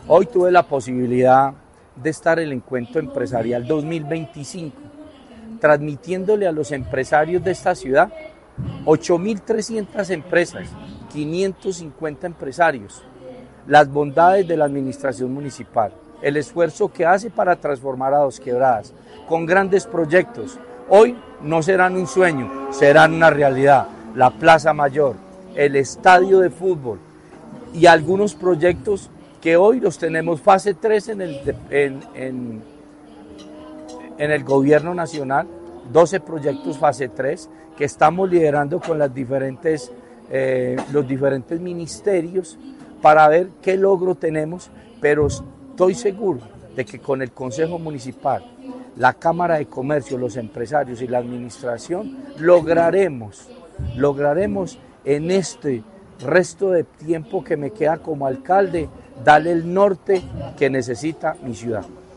Hoy tuve la posibilidad de estar en el Encuentro Empresarial 2025, transmitiéndole a los empresarios de esta ciudad 8.300 empresas, 550 empresarios, las bondades de la administración municipal, el esfuerzo que hace para transformar a Dos Quebradas, con grandes proyectos. Hoy no serán un sueño, serán una realidad. La Plaza Mayor, el estadio de fútbol y algunos proyectos que hoy los tenemos fase 3 en el gobierno nacional, 12 proyectos fase 3 que estamos liderando con los diferentes ministerios para ver qué logro tenemos, pero estoy seguro de que con el Consejo Municipal, la Cámara de Comercio, los empresarios y la administración lograremos en este resto de tiempo que me queda como alcalde darle el norte que necesita mi ciudad.